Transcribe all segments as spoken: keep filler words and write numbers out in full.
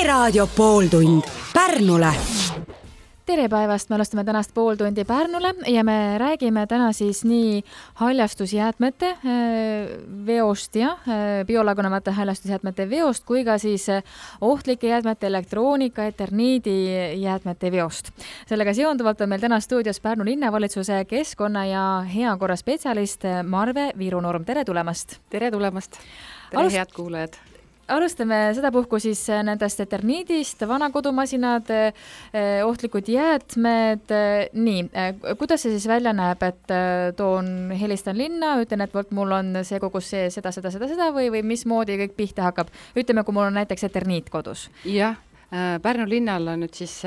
E-raadio pooltund Pärnule. Tere päevast, me alustame tänast pool tundi Pärnule ja me räägime täna siis nii haljastusjäätmete veost ja biolagunevate haljastusjäätmete veost kui ka siis ohtlike jäätmete, elektroonika, eterniidi jäätmete veost. Sellega seonduvalt on meil täna stuudios Pärnu linnavalitsuse keskkonna ja heakorra spetsialist Marve Virunorm. Tere tulemast! Tere tulemast! Tere Alust... head kuulajad! Alustame sedapuhku siis nendest eterniidist, vanakodumasinad, ohtlikud jäätmed. Nii, kuidas see siis välja näeb, et toon, helistan linna, ütlen, et võlt, mul on see kogus see, seda, seda, seda, seda või, või mismoodi kõik pihta hakkab? Ütleme, kui mul on näiteks eterniit kodus. Jah, Pärnu linnal on nüüd siis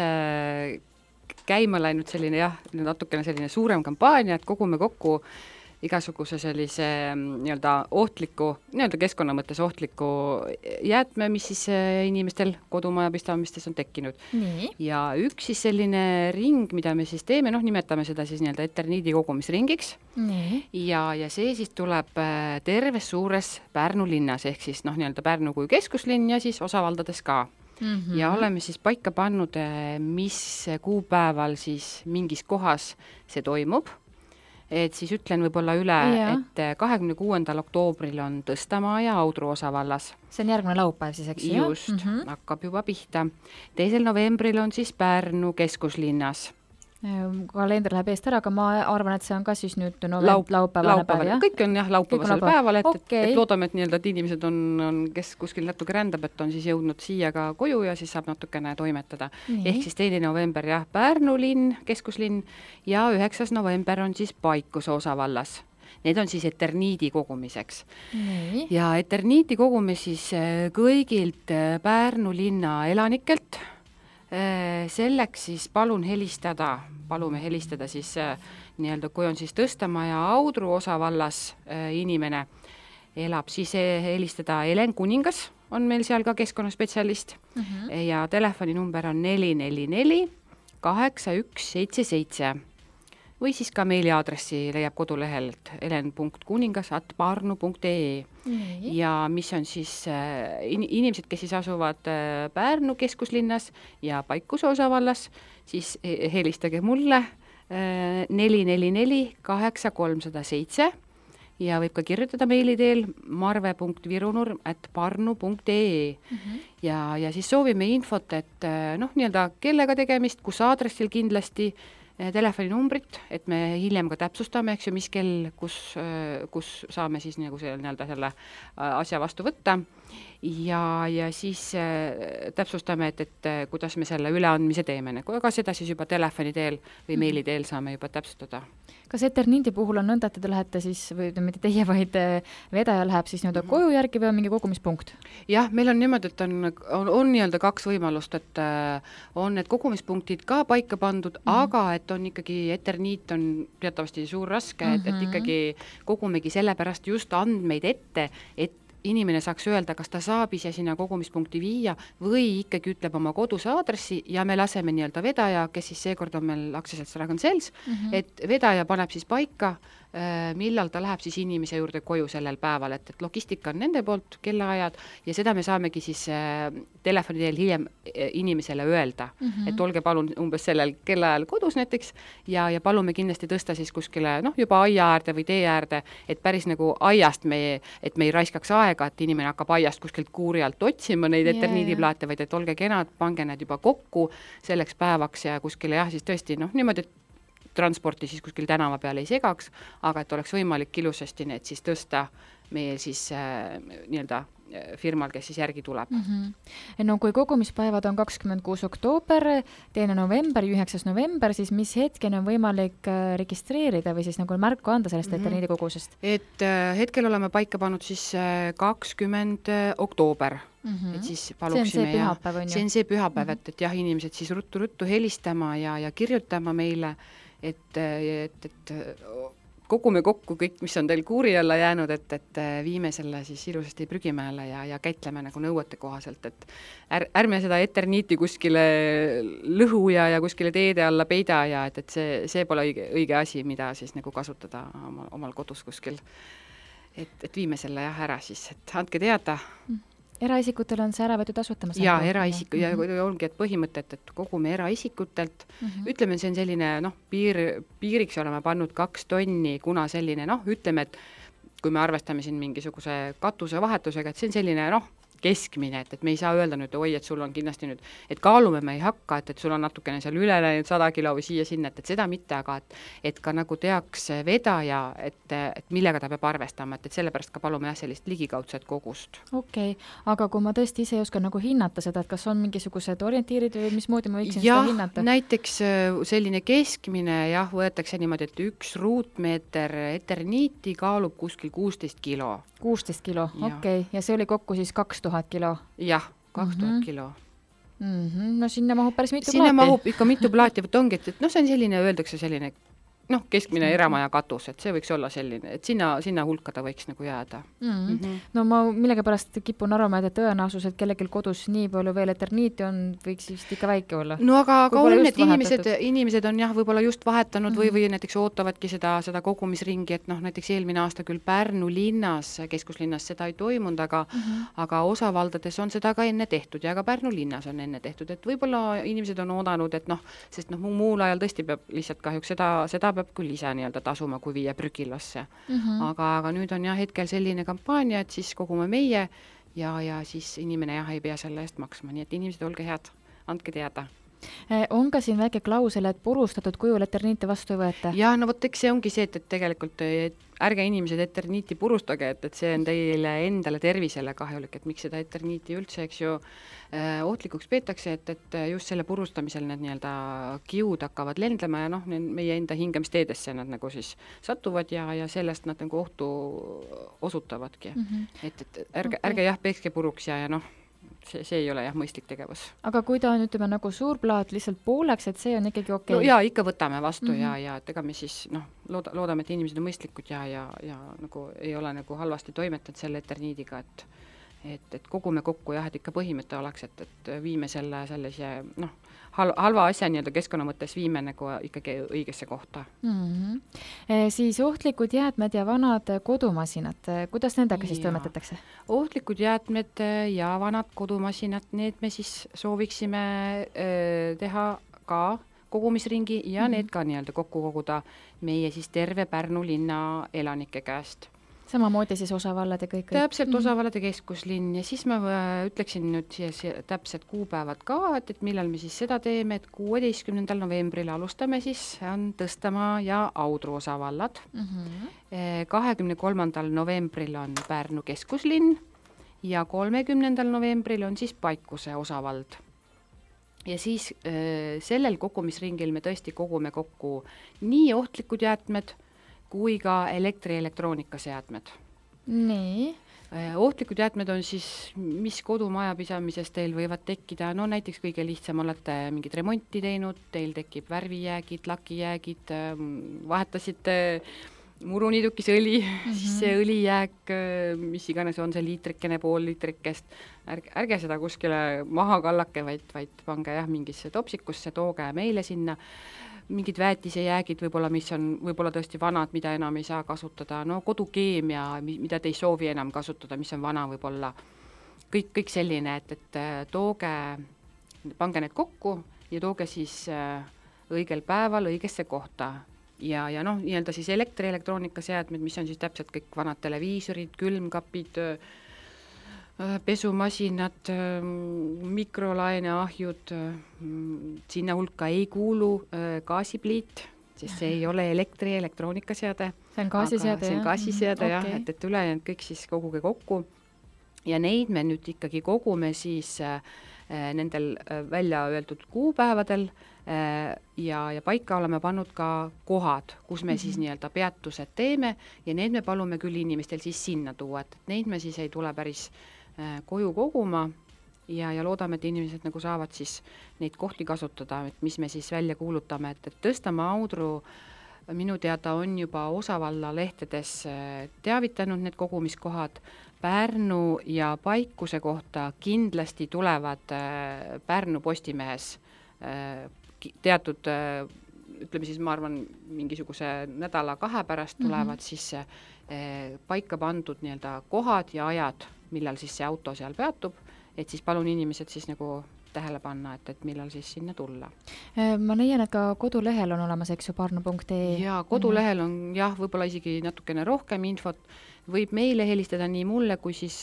käima läinud selline, jah, natukene selline suurem kampaania, et kogume kokku igasuguse sellise nii-öelda ohtliku, nii-öelda keskkonna mõttes ohtliku jäätme, mis siis inimestel kodumajapidamistes on tekkinud. Nii. Ja üks siis selline ring, mida me siis teeme, noh, nimetame seda siis nii-öelda eterniidi kogumisringiks. Nii. Ja, ja see siis tuleb terves suures Pärnu linnas, ehk siis noh, nii-öelda Pärnu kui keskuslinn ja siis osavaldades ka. Mm-hmm. Ja oleme siis paika pannud, mis kuupäeval siis mingis kohas see toimub. Et siis ütlen võib-olla üle, ja. et kahekümne kuuendal oktoobril on Tõstamaa ja Audru osavallas. See on järgmine laupäev siis, eks ju? Just, mm-hmm. hakkab juba pihta. teisel novembril on siis Pärnu keskuslinnas. Kalender läheb eest ära, aga ma arvan, et see on ka siis nüüd novemb, Laup, laupäevane päev, jah? Kõik on jah laupäevasel päeval, et, okay. et, et loodame, et, nii-öelda, et inimesed on, on, kes kuskil natuke rändab, et on siis jõudnud siia ka koju ja siis saab natukene toimetada. Nii. Ehk siis teine november jah, Pärnu linn, keskuslinn ja üheksas november on siis Paikuse osavallas. Need on siis eterniidi kogumiseks. Nii. Ja eterniidi kogume siis kõigilt Pärnu linna elanikelt. Selleks siis palun helistada, palume helistada siis nii-öelda, kui on siis Tõstamaa ja Audru osavallas inimene elab, siis helistada Helen Kuningas, on meil seal ka keskkonnaspetsialist uh-huh. ja telefoninumber on neli neli neli kaheksa üks seitse seitse või siis ka meiliaadressi leiab kodulehel, et helen punkt kuningas at parnu punkt ee mm. ja mis on siis äh, in, inimesed, kes siis asuvad äh, Pärnu keskuslinnas ja Paikuse osavallas, siis helistage mulle äh, neli neli neli kaheksa kolm null seitse ja võib ka kirjutada meili teel marve punkt virunurm at parnu punkt ee mm-hmm. ja, ja siis soovime infot, et äh, noh, nii-öelda kellega tegemist, kus aadressil kindlasti, telefoninumbrit, et me hiljem ka täpsustame, eks ju, mis kell, kus, kus saame siis nagu selle, nii-öelda selle asja vastu võtta ja, ja siis täpsustame, et, et kuidas me selle üleandmise teeme, aga seda siis juba telefoni teel või meili teel saame juba täpsustada. Kas eterniidi puhul on nõnda, et te lähete siis, või mitte teie, vaid vedaja läheb siis nii-öelda koju järgi või on mingi kogumispunkt? Jah, meil on niimoodi, et on, on, on nii-öelda kaks võimalust, et on need kogumispunktid ka paika pandud, mm-hmm. aga et on ikkagi, eterniit on teatavasti suur raske, et, et ikkagi kogumegi sellepärast just andmeid ette, et inimene saaks öelda, kas ta saab ise sinna kogumispunkti viia või ikkagi ütleb oma koduse aadressi ja me laseme nii-öelda vedaja, kes siis seekord on meil aktsiaselts Dragon Sales, mm-hmm. et vedaja paneb siis paika, millal ta läheb siis inimese juurde koju sellel päeval, et, et logistika on nende poolt, kellaajad ja seda me saamegi siis äh, telefoni teel hiljem inimesele öelda, mm-hmm. et olge palun umbes sellel kellaajal kodus näiteks ja, ja palume kindlasti tõsta siis kuskile, noh, juba aia äärde või tee äärde, et päris nagu aiast me, et me ei raiskaks aega, et inimene hakkab aiast kuskilt kuuri alt otsima neid yeah, eterniidiplaate, vaid et olge kenad, pange need juba kokku selleks päevaks ja kuskile jah, siis tõesti, noh, niimoodi, et transporti siis kuskil tänava peal ei segaks, aga et oleks võimalik ilusasti need siis tõsta meil siis äh, nii-öelda firmal, kes siis järgi tuleb. Mm-hmm. No kui kogumispäevad on kakskümmend kuus oktoober, teine november, üheksas november, siis mis hetkeni on võimalik registreerida või siis nagu märku anda sellest mm-hmm. eterniidi kogusest? Et äh, hetkel oleme paika pannud siis kakskümmend oktoober. Mm-hmm. Et siis paluksime, see on see pühapäev, on ju? See on see pühapäev, mm-hmm. et, et jah, inimesed siis ruttu-ruttu helistama ja, ja kirjutama meile, et, et, et kogume kokku kõik, mis on teil kuuri alla jäänud, et, et viime selle siis ilusasti prügimäele ja, ja käitleme nagu nõuete kohaselt, et är, ärme seda eterniiti kuskile lõhu ja, ja kuskile teede alla peida ja et, et see, see pole õige, õige asi, mida siis nagu kasutada omal, omal kodus kuskil. Et, et viime selle jah ära siis, et andke teada. eraisikutel on see ära võetud asutama? Jaa, eraisiku ja ongi, et põhimõtet, et kogume eraisikutelt, mm -hmm. ütleme, see on selline, noh, piir, piiriks oleme pannud kaks tonni, kuna selline, noh, ütleme, et kui me arvestame siin mingisuguse katuse vahetusega, et see on selline, noh, keskmine, et, et me ei saa öelda nüüd, oi, et sul on kindlasti nüüd, et kaalume me ei hakka, et, et sul on natukene seal üle läinud sada kilo või siia-sinna, et, et seda mitte, aga et, et ka nagu teaks vedaja, et, et millega ta peab arvestama, et, et sellepärast ka palume jah sellist ligikaudset kogust. Okei, okay. Aga kui ma tõesti ise ei oska nagu hinnata seda, et kas on mingisugused orientiirid või mismoodi ma võiksin ja, seda hinnata? Näiteks selline keskmine jah, võetakse niimoodi, et üks ruutmeeter eterniiti kaalub kuskil kuusteist kilo. kuusteist kilo, okei. Okay. Ja see oli kokku siis kaks tuhat kilo? Jah, kaks tuhat mm-hmm. kilo. Mm-hmm. No sinna mahub päris mitu sinna plaati. Sinna mahub ikka mitu plaati, võt ongi, et, et noh, see on selline, öeldakse selline, noh, keskmine eramaja katus, et see võiks olla selline, et sinna, sinna hulka ta võiks nagu jääda. Mm-hmm. Mm-hmm. No ma millegipärast kipun arvama, et tõenäosus, et kellelgi kodus nii palju veel eterniiti on, võiks vist ikka väike olla. No aga, aga on, et inimesed, inimesed on jah, võib-olla just vahetanud mm-hmm. või, või näiteks ootavadki seda, seda kogumisringi, et noh, näiteks eelmine aasta küll Pärnu linnas, keskuslinnas seda ei toimunud, aga, mm-hmm. aga osa valdades on seda ka enne tehtud ja ka Pärnu linnas on enne tehtud, et võib-olla inimesed on oodanud, et noh, sest noh, muul ajal tõesti peab lihtsalt kahjuks seda, seda peab küll ise nii-öelda tasuma, kui viia prügilasse. Mm-hmm. Aga, aga nüüd on jah hetkel selline kampaania, et siis kogume meie ja, ja siis inimene jah ei pea selle eest maksma, nii et inimesed, olge head, andke teada. On ka siin väike klausel, et purustatud kujul eterniite vastu ei võeta? Ja no vot, eks see ongi see, et, et tegelikult et ärge inimesed eterniiti purustage, et, et see on teile endale tervisele kahjulik, et miks seda eterniiti üldse, eks ju, äh, ohtlikuks peetakse, et, et just selle purustamisel need nii-öelda kiud hakkavad lendlema ja noh, meie enda hingamisteedesse nad nagu siis satuvad ja, ja sellest nad nagu ohtu osutavadki. Mm-hmm. Et, et ärge, okay. ärge jah, peekske puruks ja, ja noh, See, see ei ole jah mõistlik tegevus. Aga kui ta on, ütleme, nagu suur plaat lihtsalt pooleks, et see on ikkagi okei? Okay. No jaa, ikka võtame vastu mm-hmm. ja, ja et ega me siis noh, looda, loodame, et inimesed on mõistlikud ja, ja, ja nagu ei ole nagu halvasti toimetanud selle eterniidiga, et, et, et kogume kokku jah, et ikka põhimõte oleks, et, et viime selle sellise noh, halva asja nii-öelda keskkonna mõttes viime nagu ikkagi õigesse kohta. Mm-hmm. E, siis ohtlikud jäätmed ja vanad kodumasinad, kuidas nendega siis toimetatakse? Ohtlikud jäätmed ja vanad kodumasinad, need me siis sooviksime öö, teha ka kogumisringi ja mm-hmm. need ka nii-öelda kokku koguda meie siis terve Pärnu linna elanike käest. Samamoodi siis osavallad ja kõik? Täpselt mm-hmm. osavallad ja keskuslinn ja siis ma ütleksin nüüd siia täpselt kuupäevad ka, et, et millal me siis seda teeme, et kuueteistkümnendal novembril alustame siis, on Tõstamaa ja Audru osavallad. Mm-hmm. kahekümne kolmandal novembril on Pärnu keskuslinn ja kolmekümnendal novembril on siis Paikuse osavald. Ja siis äh, sellel kogumisringil me tõesti kogume kokku nii ohtlikud jäätmed, kui ka elektri-elektroonikaseadmed. Nii. Ohtlikud jäätmed on siis, mis kodumajapidamises teil võivad tekkida, no näiteks kõige lihtsam olete mingit remonti teinud, teil tekib värvijäägid, lakijäägid, vahetasite muruniidukis õli, mm-hmm. siis see õlijääk, mis iganes on see liitrikene, pool liitrikest, ärge, ärge seda kuskile maha kallake, vaid, vaid pange jah mingisse topsikusse, tooge meile sinna. Mingid väetisejäägid võib-olla, mis on võib-olla tõesti vanad, mida enam ei saa kasutada, no kodukeemia, mida te ei soovi enam kasutada, mis on vana võib-olla, kõik, kõik selline, et, et tooge, pange need kokku ja tooge siis õigel päeval õigesse kohta. Ja, ja noh, nii-öelda siis elektri-elektroonikaseadmed, mis on siis täpselt kõik vanad televiisorid, külmkapid, pesumasinad, mikrolaineahjud, sinna hulka ei kuulu gaasipliit, sest see ei ole elektri- elektroonikaseade. See on gaasiseade, see on gaasiseade, jah, okay. et, et ülejäänud kõik siis koguge kokku. Ja neid me nüüd ikkagi kogume siis äh, nendel äh, välja öeldud kuupäevadel äh, ja, ja paika oleme pannud ka kohad, kus me mm-hmm. siis nii-öelda peatused teeme ja need me palume küll inimestel siis sinna tuua, et neid me siis ei tule päris koju koguma ja, ja loodame, et inimesed nagu saavad siis neid kohti kasutada, et mis me siis välja kuulutame, et, et Tõstamaa Audru minu teada on juba osavalla lehtedes teavitanud need kogumiskohad, Pärnu ja Paikuse kohta kindlasti tulevad Pärnu Postimehes teatud, ütleme siis, ma arvan, mingisuguse nädala kahe pärast tulevad mm-hmm. siis paika pandud nii-öelda kohad ja ajad, millal siis see auto seal peatub, et siis palun inimesed siis nagu tähele panna, et, et millal siis sinna tulla. Ma leian, et ka kodulehel on olemas, eks ju, parnu punkt ee. Ja kodulehel on jah, võib-olla isegi natukene rohkem infot, võib meile helistada nii mulle, kui siis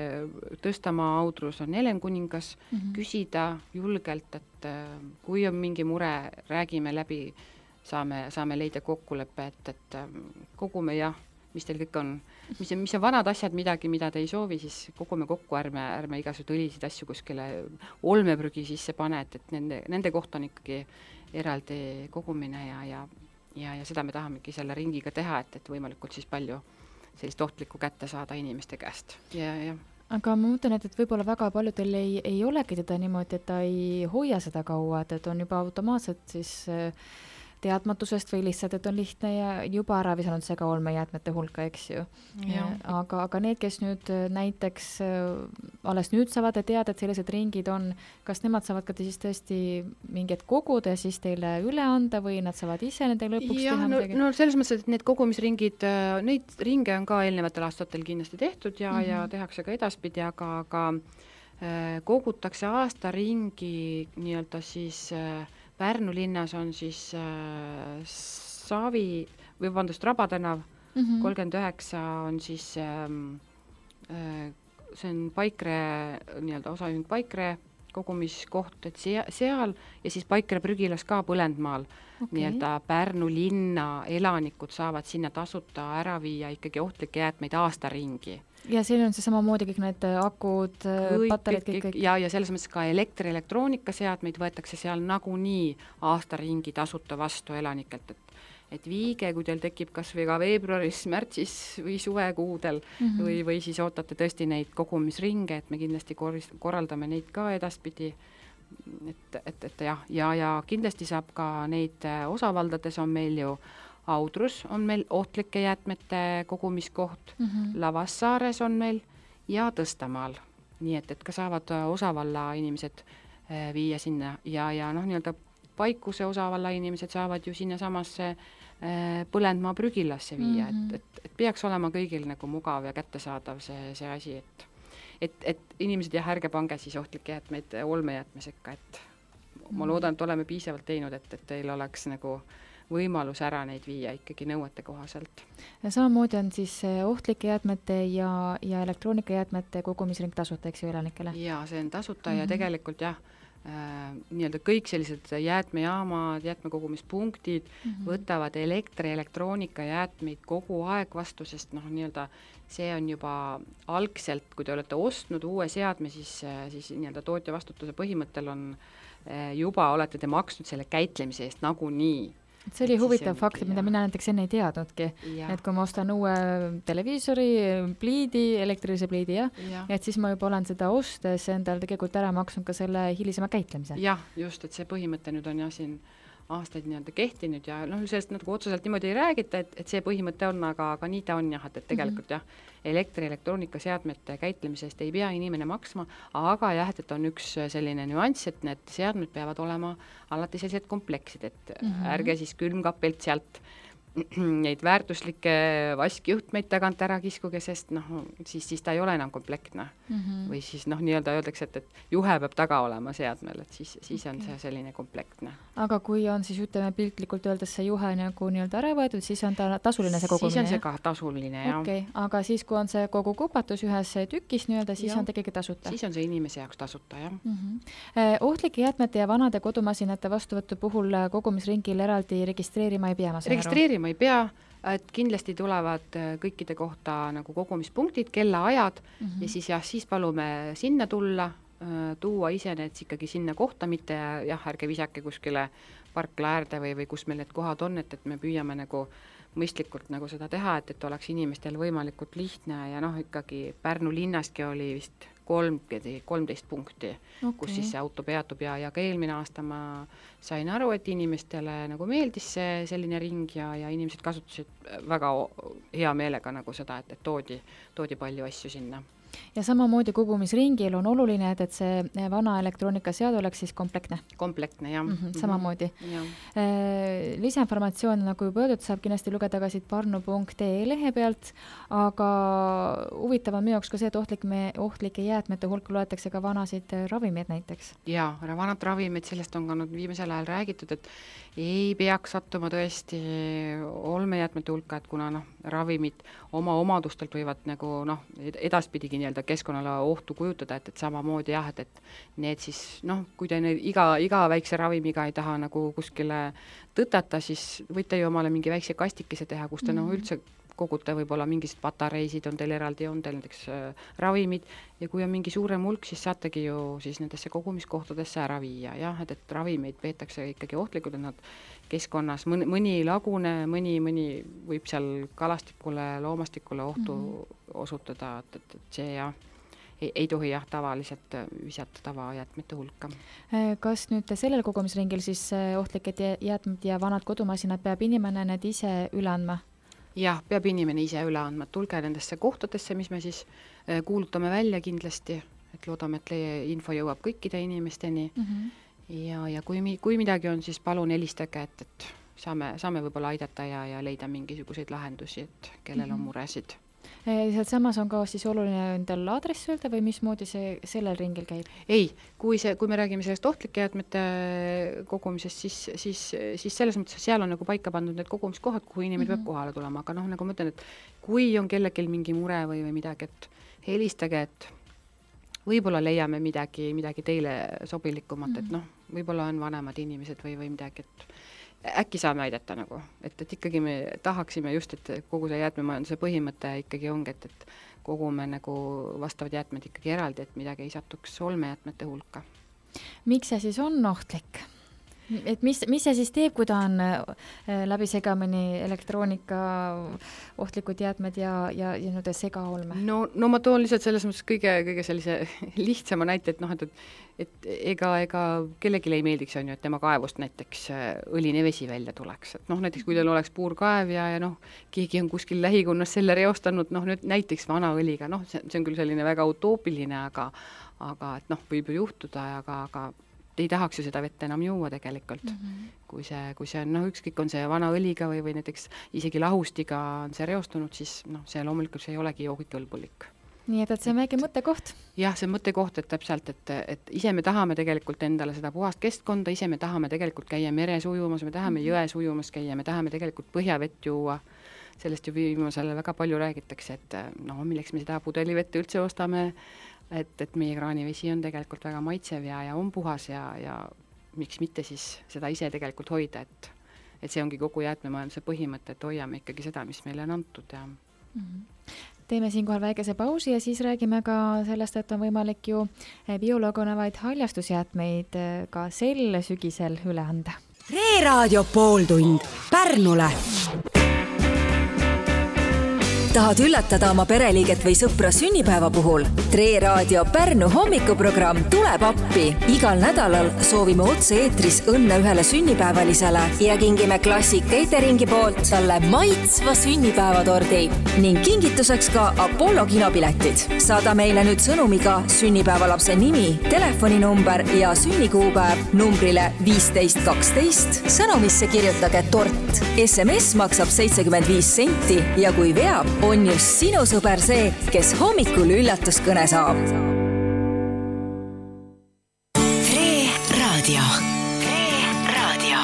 Tõstamaa Audrus on Helen Kuningas, mm-hmm. küsida julgelt, et kui on mingi mure, räägime läbi, saame, saame leida kokkuleppe, et, et kogume jah, mis teil kõik on, mis on, mis on vanad asjad, midagi, mida te ei soovi, siis kogume kokku, ärme, ärme igasugused õlisid asju kuskile olmeprügi sisse pane, et, et nende, nende kohta on ikkagi eraldi kogumine ja, ja, ja, ja seda me tahamegi selle ringiga teha, et, et võimalikult siis palju sellist ohtlikku kätte saada inimeste käest. Ja, ja. Aga ma mõtlen, et, et võib-olla väga paljudel ei, ei olegi teda niimoodi, et ta ei hoia seda kaua, et, et on juba automaatselt siis teadmatusest või lihtsalt, et on lihtne ja juba ära visanud see ka olmejäätmete hulka, eks ju. Aga, aga need, kes nüüd näiteks alles nüüd saavad teada, et sellised ringid on, kas nemad saavad ka siis tõesti mingid koguda ja siis teile üle anda või nad saavad ise nendega lõpuks ja, teha no, midagi? No selles mõttes, et need kogumisringid, neid ringe on ka eelnevatel aastatel kindlasti tehtud ja, mm-hmm. ja tehakse ka edaspidi, aga, aga äh, kogutakse aasta ringi nii-öelda siis äh, Pärnu linnas on siis äh, Savi, või vabandust, Raba tänav, mm-hmm. kolmkümmend üheksa on siis, ähm, äh, see on Paikre, nii-öelda osaühing Paikre kogumiskoht, et sea, seal ja siis Paikre prügilas ka Põlendmaal. Okay. Nii-öelda Pärnu linna elanikud saavad sinna tasuta ära viia ikkagi ohtlikke jäätmeid aasta ringi. Ja siin on see samamoodi kõik need akud, patareid, kõik, kõik. Ja, ja selles mõttes ka elektri-elektroonikaseadmeid võetakse seal nagunii aasta ringi tasuta vastu elanikelt, et, et viige, kui teil tekib kas või ka veebruaris, märtsis või suvekuudel mm-hmm. või, või siis ootate tõesti neid kogumisringe, et me kindlasti korraldame neid ka edaspidi, et, et, et jah, ja, ja kindlasti saab ka neid osavaldades on meil ju Audrus on meil ohtlike jäätmete kogumiskoht, mm-hmm. Lavassaares on meil ja Tõstamaal. Nii et, et ka saavad osavalla inimesed äh, viia sinna ja, ja noh, nii-öelda Paikuse osavalla inimesed saavad ju sinna samasse äh, Põlendmaa prügilasse viia, mm-hmm. et, et, et peaks olema kõigil nagu mugav ja kättesaadav see, see asi, et, et, et inimesed jah, ärge pange siis ohtlikke jäätmeid olmejäätmesekka, et mm-hmm. ma loodan, et oleme piisavalt teinud, et, et teil oleks nagu võimalus ära neid viia ikkagi nõuete kohaselt. Ja samamoodi on siis ohtlike jäätmete ja, ja elektroonikajäätmete kogumisring tasuta, eks ju, elanikele? Ja see on tasuta mm-hmm. ja tegelikult jah, äh, nii-öelda kõik sellised jäätmejaamad, jäätmekogumispunktid mm-hmm. võtavad elektri, elektroonika jäätmeid kogu aeg vastu, sest noh, nii-öelda see on juba algselt, kui te olete ostnud uue seadme, siis, siis nii-öelda tootja vastutuse põhimõttel on juba olete te maksnud selle käitlemise eest nagunii. See oli huvitav fakt, mida mina näiteks enne ei teadnudki, ja. Et kui ma ostan uue televiisori, pliidi, elektrilise pliidi, jah, ja. Et siis ma juba olen seda ostes endal tegelikult ära maksnud ka selle hilisema käitlemise. Jah, just, et see põhimõte nüüd on jah siin aastaid nii-öelda kehtinud ja noh, sellest nagu otseselt niimoodi ei räägita, et, et see põhimõte on, aga, aga nii ta on jah, et, et tegelikult mm-hmm. jah, elektri-elektroonikaseadmete käitlemisest ei pea inimene maksma, aga jah, et on üks selline nüanss, et need seadmed peavad olema alati sellised kompleksid, et mm-hmm. ärge siis külmkapelt sealt neid väärtuslikke vaskjuhtmeid tagant ära kiskuge, sest noh, siis, siis ta ei ole enam komplektne. Mm-hmm. Või siis noh, nii-öelda öeldakse, et, et juhe peab taga olema seadmel, et siis, siis okay. on see selline komplektne. Aga kui on siis, ütleme piltlikult öeldes see juhe nagu nii-öelda ära võetud, siis on ta tasuline see kogumine? Siis on see ka tasuline, jah. Okay. Aga siis, kui on see kogu kupatus ühes tükis nii-öelda, siis ja. On tegelikult tasuta? Siis on see inimese jaoks tasuta, jah. Mm-hmm. Eh, ohtlike jäätmete ja vanade kodumasinate vastuvõttu puhul kogumisringil eraldi registreerima ei pea, ma saan aru? Ma ei pea, et kindlasti tulevad kõikide kohta nagu kogumispunktid, kellaajad mm-hmm. ja siis jah, siis palume sinna tulla, tuua ise need ikkagi sinna kohta, mitte jah, ärge visake kuskile parkla äärde või, või kus meil need kohad on, et, et me püüame nagu mõistlikult nagu seda teha, et, et oleks inimestel võimalikult lihtne ja noh, ikkagi Pärnu linnaski oli vist kolm, kolmteist punkti, okay. kus siis see auto peatub ja, ja ka eelmine aasta ma sain aru, et inimestele nagu meeldis see selline ring ja, ja inimesed kasutasid väga hea meelega nagu seda, et, et toodi, toodi palju asju sinna. Ja samamoodi kogumisringil on oluline, et, et see vana elektroonikaseade oleks siis komplektne. Komplektne, jah. Mm -hmm, samamoodi. Ja. Lisainformatsioon, nagu juba öeldud, saab kindlasti lugeda ka siit parnu punkt ee lehe pealt, aga huvitav on minu jaoks ka see, et ohtlik me, ohtlike jäätmete hulka loetakse ka vanasid ravimeid näiteks. Jaa, vanad ravimid, sellest on ka nüüd viimasel ajal räägitud, et ei peaks sattuma tõesti olmejäätmete hulka, et kuna noh, ravimid oma omadustelt võivad nagu noh, edaspidigi nii-öelda keskkonnale ohtu kujutada, et, et samamoodi jah, et, et need siis, noh, kui te need, iga, iga väikse ravimiga ei taha nagu kuskile tõtata, siis võite ju omale mingi väikse kastikese teha, kus te mm -hmm. noh, üldse kogute võib-olla mingised patareisid on teil eraldi, on teil näiteks äh, ravimid ja kui on mingi suurem hulk, siis saategi ju siis nendesse kogumiskohtadesse ära viia, jah, et, et ravimeid peetakse ikkagi ohtlikud, et nad keskkonnas, mõni, mõni lagune, mõni, mõni võib seal kalastikule, loomastikule ohtu mm -hmm. osutada, et, et, et see jah, ei, ei tohi jah tavaliselt visata tavajäätmete hulka. Kas nüüd sellel kogumisringil siis ohtlikud jäätmed ja vanad kodumasinad peab inimene need ise üle andma? Jah, peab inimene ise üle andma, tulge nendesse kohtadesse, mis me siis kuulutame välja kindlasti, et loodame, et info jõuab kõikide inimesteni mm -hmm. ja, ja kui, kui midagi on, siis palun helistage, et, et saame, saame võib-olla aidata ja, ja leida mingisuguseid lahendusi, et kellel mm -hmm. on muresid. Sealt samas on ka siis oluline endal aadress öelda või mismoodi see sellel ringil käib? Ei, kui, see, kui me räägime sellest ohtlike jäätmete kogumisest, siis, siis, siis selles mõttes seal on nagu paika pandud need kogumiskohad, kuhu inimene mm -hmm. peab kohale tulema, aga noh, nagu ma ütlen, et kui on kellelgi mingi mure või, või midagi, et helistage, et võib-olla leiame midagi, midagi teile sobilikumat, mm -hmm. et noh, võib-olla on vanemad inimesed või, või midagi, et äkki saame aidata nagu, et, et ikkagi me tahaksime just, et kogu see jäätmemajanduse põhimõte ikkagi ongi, et, et kogume nagu vastavad jäätmed ikkagi eraldi, et midagi ei satuks olmejäätmete hulka. Miks see siis on ohtlik? Et mis, mis see siis teeb, kui ta on läbi segamini elektroonika ohtlikud jäätmed ja, ja, ja nüüd segaolme? No, no ma toon lihtsalt selles mõttes kõige, kõige sellise lihtsama näite, et noh, et, et ega, ega kellelegi ei meeldiks, on ju, et tema kaevust näiteks õline vesi välja tuleks. Et noh, näiteks kui teil oleks puurkaev ja, ja noh, keegi on kuskil lähikonnas selle reostanud, noh nüüd näiteks vana õliga, noh, see, see on küll selline väga utoopiline, aga, aga et noh, võib ju juhtuda, aga, aga ei tahaks ju seda vett enam juua tegelikult, mm -hmm. kui see, kui see on, noh, ükskõik on see vana õliga või, või näiteks isegi lahustiga on see reostunud, siis noh, see loomulikult see ei olegi joogikõlbulik. Nii et, et see on väike mõttekoht? Jah, see on mõttekoht, et täpselt, et, et ise me tahame tegelikult endale seda puhast keskkonda, ise me tahame tegelikult käia meres ujumas, me tahame mm -hmm. jões ujumas käia, me tahame tegelikult põhjavett juua, sellest ju viimasel väga palju räägitakse, et no milleks me seda pudelivette üldse ostame, et, et meie kraanivesi on tegelikult väga maitsev ja, ja on puhas ja, ja miks mitte siis seda ise tegelikult hoida, et, et see ongi kogu jäätmemajanduse põhimõte, et hoiame ikkagi seda, mis meile on antud. Ja. Mm-hmm. Teeme siinkohal väikese pausi ja siis räägime ka sellest, et on võimalik ju biolagunevaid haljastusjäätmeid ka sel sügisel üle anda. Reeraadio pooltund Pärnule. Tahad üllatada oma pereliiget või sõpra sünnipäeva puhul? Reeraadio Pärnu hommikuprogramm tuleb appi. Igal nädalal soovime otse eetris õnne ühele sünnipäevalisele ja kingime Classic Cateringi poolt talle maitsva sünnipäevatordi ning kingituseks ka Apollo kinopiletid. Saada meile nüüd sõnumiga sünnipäevalapse nimi, telefoninumber ja sünnikuupäev numbrile viisteist kaksteist. Sõnumisse kirjutage tort. S M S maksab seitsekümmend viis senti ja kui veab, on just sinu sõber see, kes hommikul üllatuskõne saab. Reeraadio. Reeraadio.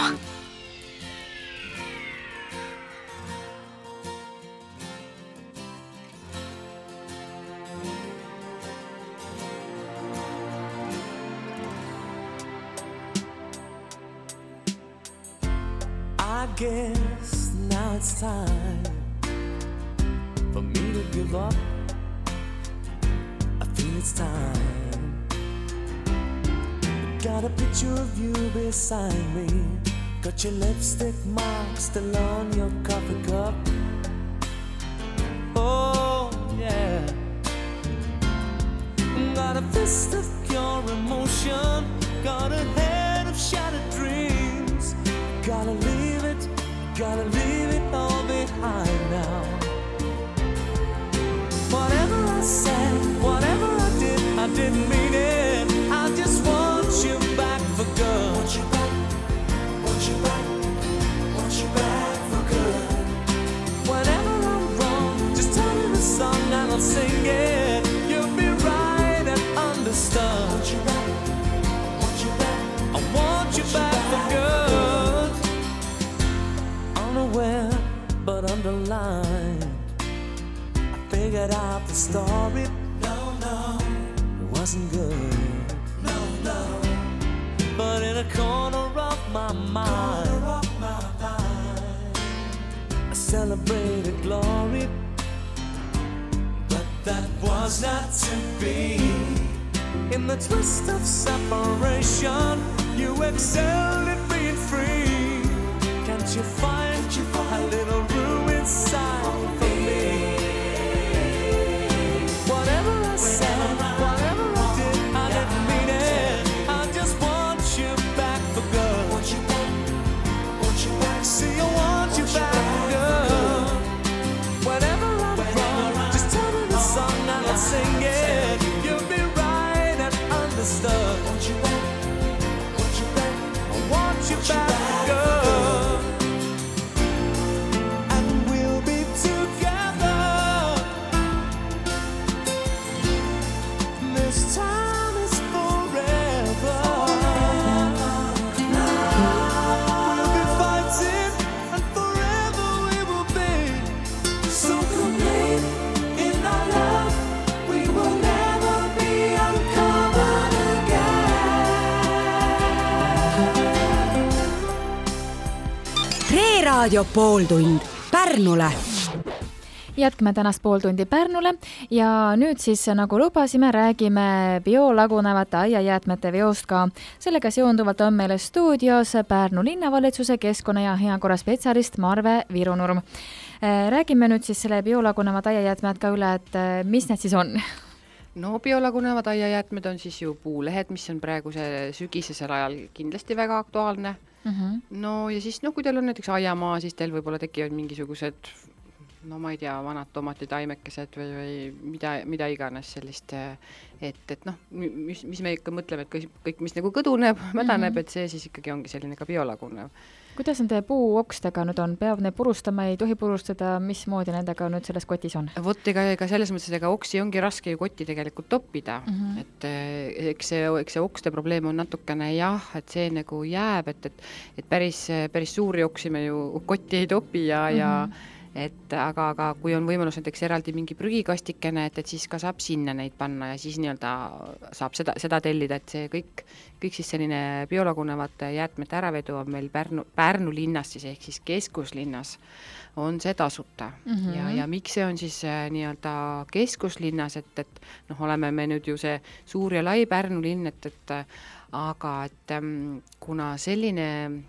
I guess now it's time for me to give up. I feel it's time. Got a picture of you beside me. Got your lipstick mark still on your coffee cup. Oh yeah. Got a fist of pure emotion. Got a head of shattered dreams. Gotta leave it, gotta leave it all behind now. Whatever I said, whatever line. I figured out the story. No, no, it wasn't good. No, no. But in a corner of my mind, of my mind, I celebrated glory. But that was not to be. In the twist of separation, you excelled at being free. Can't you find, Can't you find a little room inside for me? Whatever I said, whatever I did, I didn't mean it. I just want you back for good. Want you back, want you back. See, I want you back for good. Whenever I'm wrong, just tell me the song and I'll sing it. You'll be right and understood. Want you back, want you back. I want you back for good. And we'll be together. This time is forever. We'll be fighting and forever we will be. So complete in our love, we will never be uncovered again. Reeraadio pooltund Pärnule. Jätkame tänast pool tundi Pärnule ja nüüd siis, nagu lubasime, räägime biolagunevate aiajäätmete veost ka. Sellega seonduvalt on meile stuudios Pärnu linnavalitsuse keskkonna ja heakorra spetsialist Marve Virunurm. Räägime nüüd siis selle biolagunevad aiajäätmed ka üle, et mis need siis on? No biolagunevad aiajäätmed on siis ju puulehed, mis on praeguse sügisesel ajal kindlasti väga aktuaalne. Mm-hmm. No ja siis, no kui teil on näiteks aiamaa, siis teil võib-olla tekivad mingisugused, no ma ei tea, vanad tomatitaimekesed või, või mida, mida iganes sellist, et, et noh, mis, mis me ikka mõtleme, et kõik, kõik mis nagu kõduneb, mädaneb, mm-hmm. et see siis ikkagi ongi selline ka biolagunev. Kuidas nende puuokstega nüüd on? Peab need purustama, ei tohi purustada, mismoodi nendega nüüd selles kotis on? Vot ega, ega selles mõttes, ega oksi ongi raske ju kotti tegelikult toppida, mm-hmm. et eks see, eks see okste probleem on natukene jah, et see nagu jääb, et, et, et päris, päris suuri oksi me ju kotti ei topi ja, mm-hmm. ja et aga, aga kui on võimalus näiteks eraldi mingi prügikastikene, et, et siis ka saab sinna neid panna ja siis nii-öelda saab seda, seda tellida, et see kõik, kõik siis selline biolagunevate jäätmete äravedu on meil Pärnu, Pärnu linnas siis ehk siis keskuslinnas on see tasuta. Mm-hmm. ja, ja miks see on siis nii-öelda keskuslinnas, et, et noh, oleme me nüüd ju see suur ja lai Pärnu linn, et, et aga et kuna selline,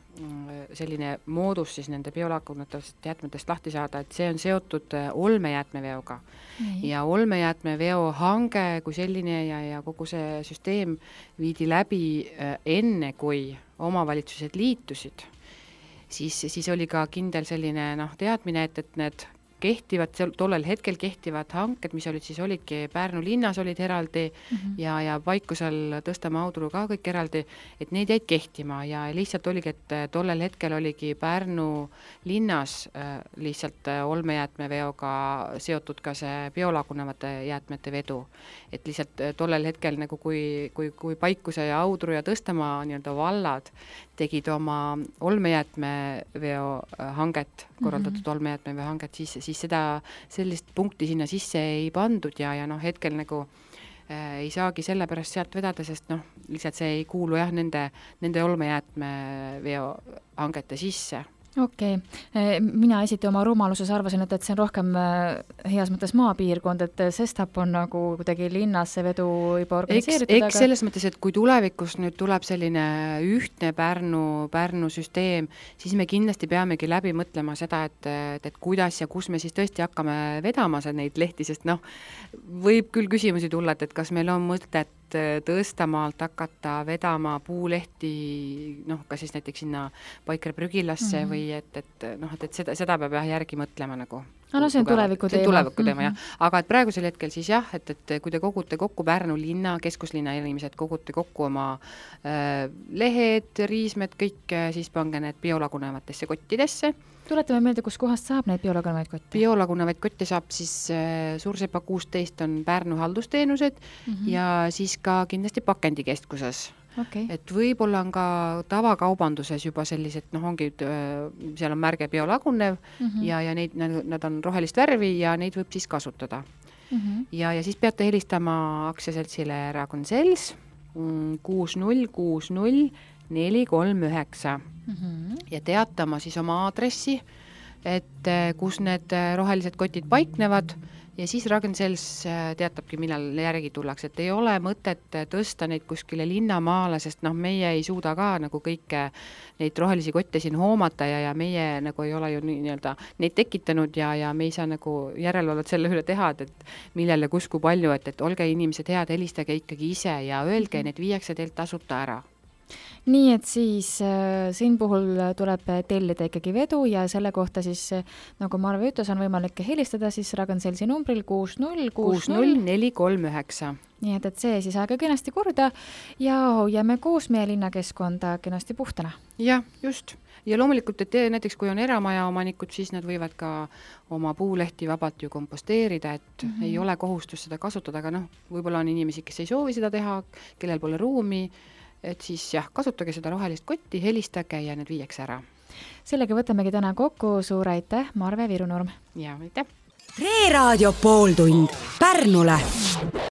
selline moodus siis nende biolagunetavast jäätmetest lahti saada, et see on seotud olmejäätmeveoga. Mm-hmm. Ja olmejäätmeveo hange kui selline ja, ja kogu see süsteem viidi läbi enne, kui omavalitsused liitusid, siis, siis oli ka kindel selline noh, teadmine, et, et need kehtivad, tollel hetkel kehtivad hanked, mis olid siis olidki Pärnu linnas olid eraldi mm-hmm. ja, ja Paikusel Tõstamaa Audru ka kõik eraldi, et neid jäid kehtima ja lihtsalt oligi, et tollel hetkel oligi Pärnu linnas äh, lihtsalt äh, olmejäätmeveoga seotud ka see biolagunevate jäätmete vedu. Et lihtsalt äh, tollel hetkel nagu kui, kui, kui Paikuse ja Audru ja Tõstamaa nii-öelda vallad tegid oma olmejäätmeveo hanget, korraldatud mm-hmm. olmejäätmeveo hanget, siis, siis seda sellist punkti sinna sisse ei pandud ja, ja noh, hetkel nagu äh, ei saagi selle pärast sealt vedada, sest noh, lihtsalt see ei kuulu jah, nende, nende olmejäätmeveo hangete sisse. Okei. Okay. Mina esiti oma rumaluses arvasin, et, et see on rohkem heas mõttes maapiirkond, et sestap on nagu kuidagi linnas see vedu juba organiseeritud. Eks, eks aga... selles mõttes, et kui tulevikus nüüd tuleb selline ühtne Pärnu, Pärnu süsteem, siis me kindlasti peamegi läbi mõtlema seda, et, et, et kuidas ja kus me siis tõesti hakkame vedama neid lehti, sest noh, võib küll küsimusi tulla, et, et kas meil on mõtet Tõstamaalt hakata vedama puulehti, noh, ka siis näiteks sinna Paikre prügilasse mm-hmm. või et, et noh, et, et seda, seda peab jah järgi mõtlema nagu. No, no see on tuleviku teema. Tuleviku teema mm-hmm. jah. Aga et praegusel hetkel siis jah, et, et kui te kogute kokku Pärnu linna, keskuslinna inimesed, kogute kokku oma äh, lehed, riismed, kõik, siis pange need biolagunevatesse kottidesse. Tuletame meelde, kus kohast saab neid biolagunevaid kotte? Biolagunevaid kotte saab siis äh, Suursepa kuusteist on Pärnu haldusteenused mm-hmm. ja siis ka kindlasti pakendikeskuses Okay. et võib-olla on ka tavakaubanduses juba sellised, noh ongi, seal on märge biolagunev mm -hmm. ja, ja neid, nad on rohelist värvi ja neid võib siis kasutada. Mm -hmm. ja, ja siis peate helistama aktsiaseltsile Ragn-Sells kuus null kuus null neli kolm üheksa mm -hmm. ja teatama siis oma aadressi, et kus need rohelised kotid paiknevad ja siis Ragn-Sells teatabki, millal järgi tullakse, et ei ole mõtet tõsta neid kuskile linnamaale, sest noh, meie ei suuda ka nagu kõike neid rohelisi kotte siin hoomata ja, ja meie nagu ei ole ju nii-öelda neid tekitanud ja, ja me ei saa nagu järelevalvet selle üle teha, et, et millal ja kus kui palju, et, et olge inimesed head, helistage ikkagi ise ja öelge, need viiakse teilt tasuta ära. Nii et siis äh, siin puhul tuleb tellida ikkagi vedu ja selle kohta siis, nagu Marve ütles, on võimalik helistada siis Ragn-Sellsi numbril kuus null kuus null neli kolm üheksa. Nii et, et see siis aega kenasti korda ja hoiame koos meie linnakeskkonda kenasti puhtana. Jah, just. Ja loomulikult, et näiteks kui on eramaja omanikud, siis nad võivad ka oma puulehti vabalt ju komposteerida, et mm -hmm. ei ole kohustus seda kasutada, aga noh, võib-olla on inimesi, kes ei soovi seda teha, kellel pole ruumi, et siis jah, kasutage seda rohelist kotti, helistage ja need viiakse ära. Sellega võtamegi täna kokku, suur aitäh, Marve Virunurm. Ja, aitäh. Tre Raadio pooltund Pärnule.